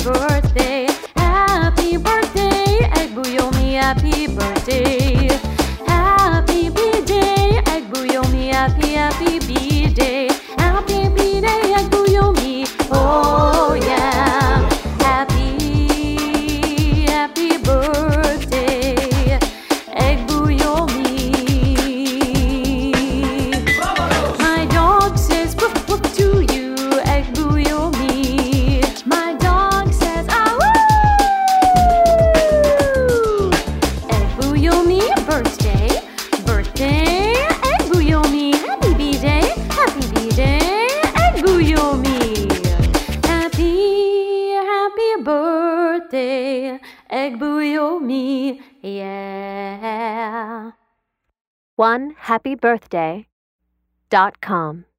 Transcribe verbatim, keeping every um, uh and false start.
birthday, happy birthday, Egbuyomi, happy birthday. Happy B-day, Egbuyomi, happy, happy B-day. Happy B-day, Egbuyomi, oh yeah. Happy, happy birthday, Egbuyomi. My dog says woof woof to you, Egbuyomi. My dog says ah woo. Egbuyomi, birthday, birthday, Egbuyomi. Happy B-day, happy B-day, Egbuyomi. Happy, happy birthday, Egbuyomi, yeah. one happy birthday dot com